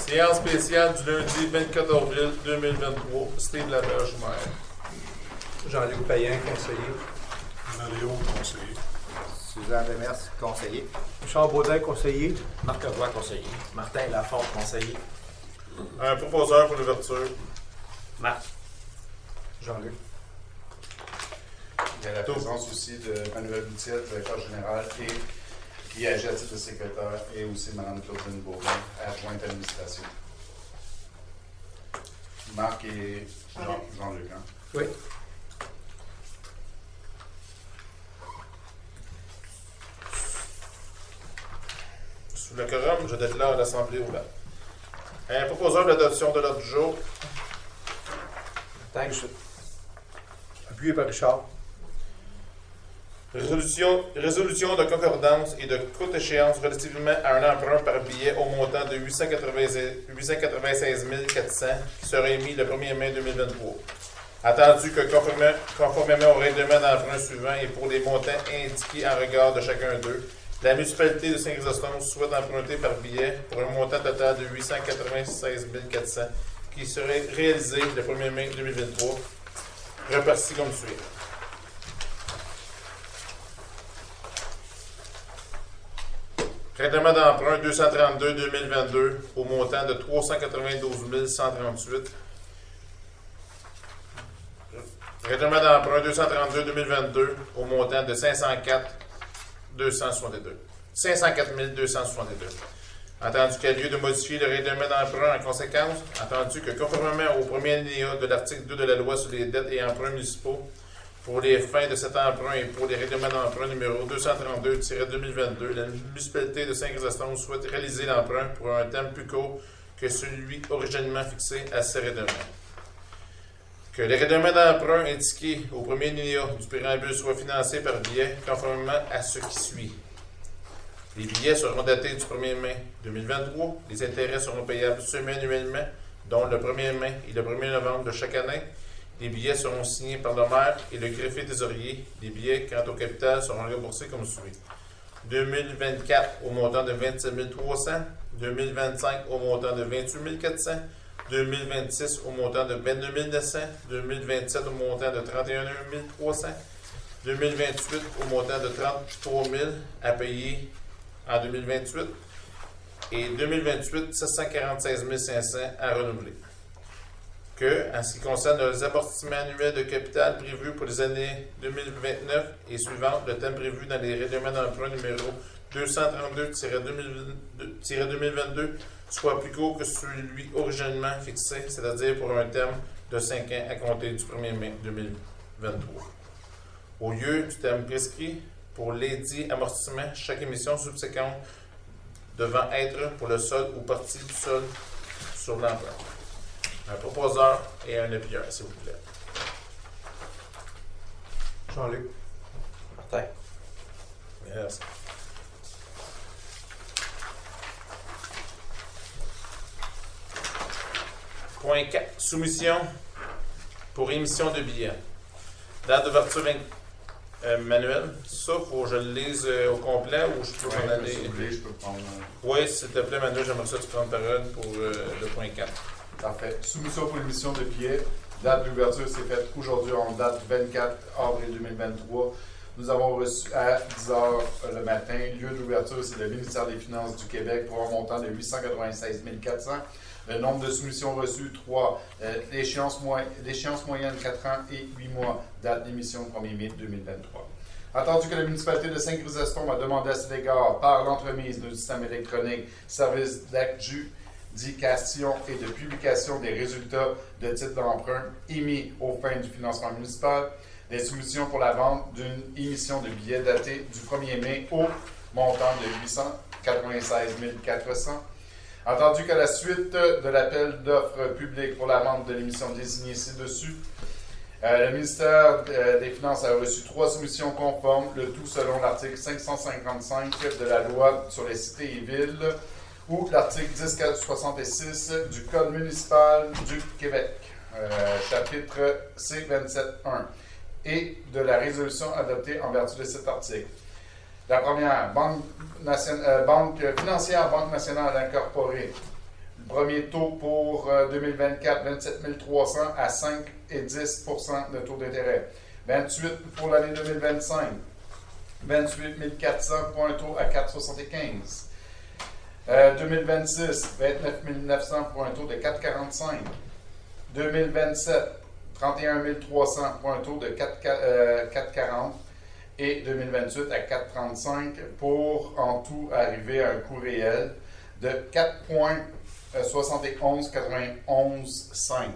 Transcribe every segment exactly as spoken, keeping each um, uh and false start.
Séance spéciale du lundi vingt-quatre avril deux mille vingt-trois. Steve Laberge, maire. Jean-Luc Payen, conseiller. Mario, conseiller. Suzanne Demers, conseiller. Richard Baudin, conseiller. Marc Leroy, conseiller. Martin Lafont, conseiller. Un proposeur pour l'ouverture. Marc. Jean-Luc. Il y a la présence aussi de Manuel Boutier, directeur général, et qui agit à titre de secrétaire, et aussi Mme Claudine Beauvin, adjointe à l'administration. Marc et Jean- Jean-Luc. Hein? Oui. Sous le quorum, je déclare l'Assemblée ouverte. Un proposeur de l'adoption de l'ordre du jour. Thanks. Appuyé par Richard. Résolution, résolution de concordance et de courte échéance relativement à un emprunt par billet au montant de huit cent quatre-vingt-seize mille quatre cents qui sera émis le premier mai deux mille vingt-trois. Attendu que conformément, conformément au règlement d'emprunt suivant et pour les montants indiqués en regard de chacun d'eux, la municipalité de Saint-Chrysostome souhaite emprunter par billet pour un montant total de huit cent quatre-vingt-seize mille quatre cents qui serait réalisé le premier mai deux mille vingt-trois, reparti comme suit. Règlement d'emprunt deux cent trente-deux deux mille vingt-deux au montant de trois cent quatre-vingt-douze mille cent trente-huit. Règlement d'emprunt deux cent trente-deux deux mille vingt-deux au montant de cinq cent quatre mille deux cent soixante-deux. cinq cent quatre mille deux cent soixante-deux. Entendu qu'il y a lieu de modifier le règlement d'emprunt en conséquence, entendu que conformément au premier alinéa de l'article deux de la loi sur les dettes et emprunts municipaux, pour les fins de cet emprunt et pour les règlements d'emprunt numéro deux cent trente-deux deux mille vingt-deux, la municipalité de Saint-Chrysostome souhaite réaliser l'emprunt pour un terme plus court que celui originellement fixé à ces règlements. Que les règlements d'emprunt indiqués au premier alinéa du préambule soient financés par billet conformément à ce qui suit. Les billets seront datés du premier mai deux mille vingt-trois. Les intérêts seront payables semi-annuellement, dont le premier mai et le premier novembre de chaque année. Les billets seront signés par le maire et le greffier thésaurier. Les billets, quant au capital, seront remboursés comme suit. deux mille vingt-quatre au montant de vingt-sept mille trois cents. deux mille vingt-cinq au montant de vingt-huit mille quatre cents. deux mille vingt-six au montant de vingt-deux mille neuf cents. deux mille vingt-sept au montant de trente et un mille trois cents. deux mille vingt-huit au montant de trente-trois mille à payer en deux mille vingt-huit. Et deux mille vingt-huit, sept cent quarante-seize mille cinq cents à renouveler. Que, en ce qui concerne les amortissements annuels de capital prévus pour les années deux mille vingt-neuf et suivantes, le thème prévu dans les règlements d'emprunt numéro deux cent trente-deux deux mille vingt-deux soit plus court que celui originellement fixé, c'est-à-dire pour un terme de cinq ans à compter du premier mai deux mille vingt-trois. Au lieu du terme prescrit, pour l'édit amortissement, chaque émission subséquente devant être pour le sol ou partie du sol sur l'emprunt. Un proposeur et un appuyeur, s'il vous plaît. Jean-Luc. Martin. Merci. Point quatre. Soumission pour émission de billets. Date d'ouverture vingt... euh, manuel. Ça, il faut que je le lise euh, au complet ou je peux m'en aller. Si vous voulez, je peux prendre. Oui, s'il te plaît, Manuel, j'aimerais ça que tu prennes parole pour euh, le point quatre. Parfait. Soumission pour l'émission de billets. Date d'ouverture, c'est faite aujourd'hui en date vingt-quatre avril deux mille vingt-trois. Nous avons reçu à dix heures le matin. Lieu d'ouverture, c'est le ministère des Finances du Québec pour un montant de huit cent quatre-vingt-seize mille quatre cents. Le nombre de soumissions reçues, trois. Euh, l'échéance, mo l'échéance moyenne, quatre ans et huit mois. Date d'émission, premier mai deux mille vingt-trois. Entendu que la municipalité de Saint-Chrysostome a demandé à cet égard, par l'entremise d'un système électronique, service d'adjudication et de publication des résultats de titres d'emprunt émis aux fins du financement municipal, des soumissions pour la vente d'une émission de billets datée du premier mai au montant de huit cent quatre-vingt-seize mille quatre cents. Entendu qu'à la suite de l'appel d'offres publiques pour la vente de l'émission désignée ci-dessus, euh, le ministère euh, des Finances a reçu trois soumissions conformes, le tout selon l'article cinq cent cinquante-cinq de la loi sur les cités et villes ou l'article dix soixante-six du Code municipal du Québec, euh, chapitre C vingt-sept un, et de la résolution adoptée en vertu de cet article. La première, Banque, Nation, euh, Banque financière, Banque nationale incorporée. Premier taux pour euh, deux mille vingt-quatre, vingt-sept mille trois cents à cinq et dix pour cent de taux d'intérêt. vingt-huit pour l'année deux mille vingt-cinq, vingt-huit mille quatre cents pour un taux à quatre virgule soixante-quinze. Euh, deux mille vingt-six, vingt-neuf mille neuf cents pour un taux de quatre virgule quarante-cinq. deux mille vingt-sept, trente et un mille trois cents pour un taux de quatre virgule quarante. Et deux mille vingt-huit à quatre virgule trente-cinq pour en tout arriver à un coût réel de quatre virgule soixante et onze quatre-vingt-onze cinq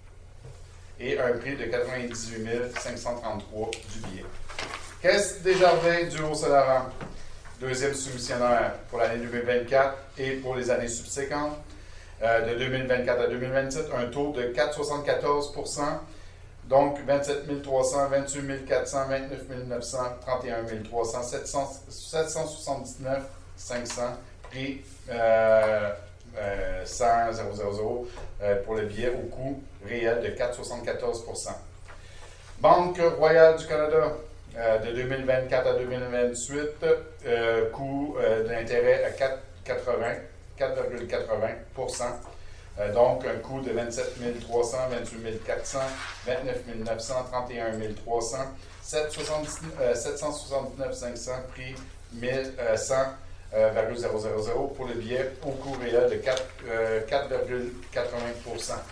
et un prix de quatre-vingt-dix-huit mille cinq cent trente-trois du billet. Caisse Desjardins du Haut-Saint-Laurent, deuxième soumissionnaire pour l'année deux mille vingt-quatre et pour les années subséquentes, euh, de deux mille vingt-quatre à deux mille vingt-sept, un taux de quatre virgule soixante-quatorze pour cent, donc vingt-sept mille trois cents, vingt-huit mille quatre cents, vingt-neuf mille neuf cents, trente et un mille trois cents, sept cent soixante-dix-neuf mille cinq cents, prix euh, euh, cent mille euh, pour le billet au coût réel de quatre virgule soixante-quatorze pour cent. Banque Royale du Canada, euh, de deux mille vingt-quatre à deux mille vingt-huit, euh, coût euh, d'intérêt à quatre virgule quatre-vingts pour cent. Euh, donc, un coût de vingt-sept mille trois cents, vingt-huit mille quatre cents, vingt-neuf mille neuf cents, trente et un mille trois cents, sept cent soixante-neuf mille cinq cents, prix mille cent virgule pour le billet au coût réel de quatre virgule quatre-vingts pour cent.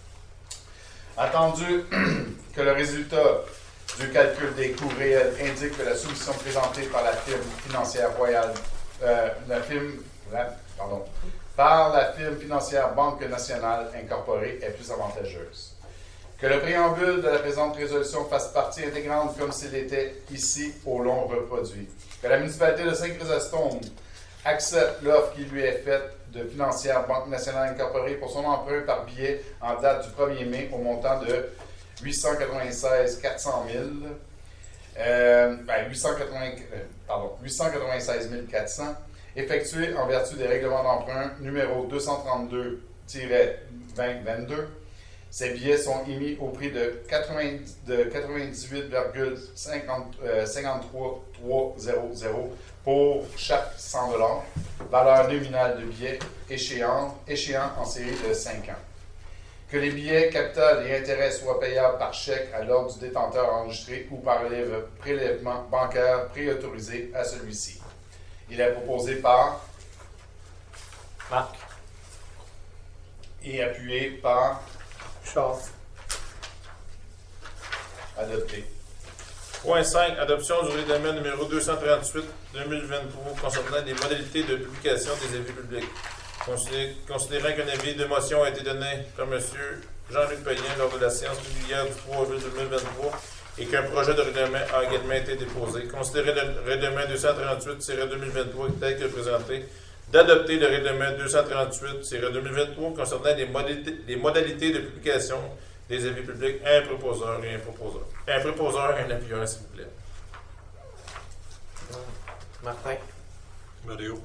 Attendu que le résultat du calcul des coûts réels indique que la soumission présentée par la firme financière royale, euh, la firme, la, pardon, par la firme financière Banque Nationale Incorporée est plus avantageuse. Que le préambule de la présente résolution fasse partie intégrante comme s'il était ici au long reproduit. Que la municipalité de Saint-Chrysostome accepte l'offre qui lui est faite de financière Banque Nationale Incorporée pour son emprunt par billet en date du premier mai au montant de huit cent quatre-vingt-seize mille quatre cents, euh, ben huit cent quatre-vingts, euh, pardon, huit cent quatre-vingt-seize mille quatre cents, effectué en vertu des règlements d'emprunt numéro deux cent trente-deux vingt vingt-deux. Ces billets sont émis au prix de, quatre-vingt-dix-huit virgule cinquante-trois cents pour chaque cent dollars, valeur nominale de billets échéant, échéant en série de cinq ans. Que les billets, capital et intérêts soient payables par chèque à l'ordre du détenteur enregistré ou par prélèvement bancaire préautorisé à celui-ci. Il est proposé par Marc. Et appuyé par Charles. adopté. Point cinq. Adoption du règlement numéro deux cent trente-huit deux mille vingt-trois concernant les modalités de publication des avis publics. Considé- Considérant qu'un avis de motion a été donné par M. Jean-Luc Payen lors de la séance régulière du trois avril deux mille vingt-trois et qu'un projet de règlement a également été déposé, considérez le règlement deux cent trente-huit deux mille vingt-trois tel que présenté, d'adopter le règlement deux cent trente-huit deux mille vingt-trois concernant les modalités, les modalités de publication des avis publics à un proposeur et un proposeur. Un proposeur et un appuyeur, s'il vous plaît. Martin. Mario.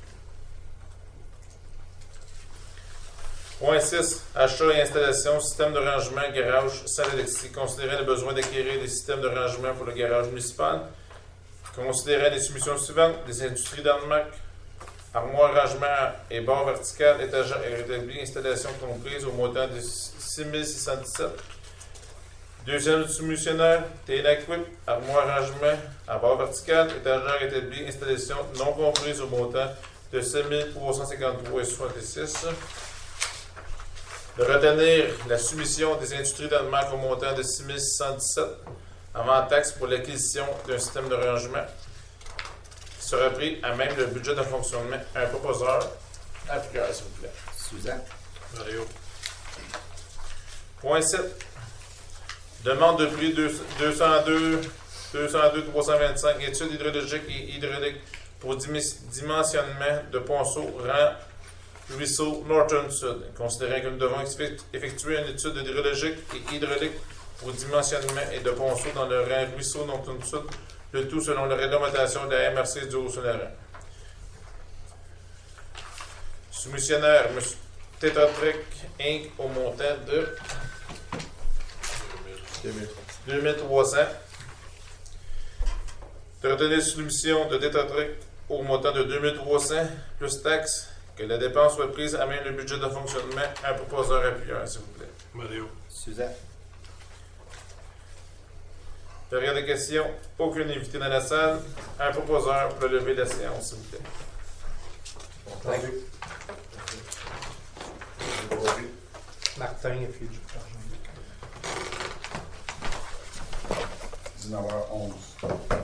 Point six. Achat et installation, système de rangement, garage, salle d'électricité. Considérant le besoin d'acquérir des systèmes de rangement pour le garage municipal. Considérant les soumissions suivantes, des industries Danemark, armoire rangement et barre verticale, étagère et rétabli, installation comprise au montant de six mille six cent dix-sept. Deuxième soumissionnaire, Téléquip, armoire rangement à barre verticale, étagère établie, installation non comprise au montant de sept mille trois cent cinquante-trois virgule soixante-six. De retenir la soumission des industries Danemark au montant de six mille six cent dix-sept avant taxe pour l'acquisition d'un système de rangement qui sera pris à même le budget de fonctionnement. Un proposeur, appuyeur, s'il vous plaît. Suzanne. Mario. Point sept. Demande de prix deux cent deux trois cent vingt-cinq, études hydrologiques et hydrauliques pour dimensionnement de ponceau rang ruisseau Norton Sud. Considérant que nous devons effectuer une étude hydrologique et hydraulique pour dimensionnement et de ponceau dans le rang ruisseau Norton Sud, le tout selon la réglementation de la M R C du Haut-Saint-Laurent. Soumissionnaire, M. Tetratrek Incorporated au montant de deux mille trois cents. De retenir soumission de Tetratrek au montant de deux mille trois cents plus taxes Que la dépense soit prise à même le budget de fonctionnement. Un proposeur appuyeur, s'il vous plaît. Mario. Suzanne. Période de questions. Aucun invité dans la salle. Un proposeur pour lever la séance, s'il vous plaît. Entendu. Martin et puis dix-neuf heures onze.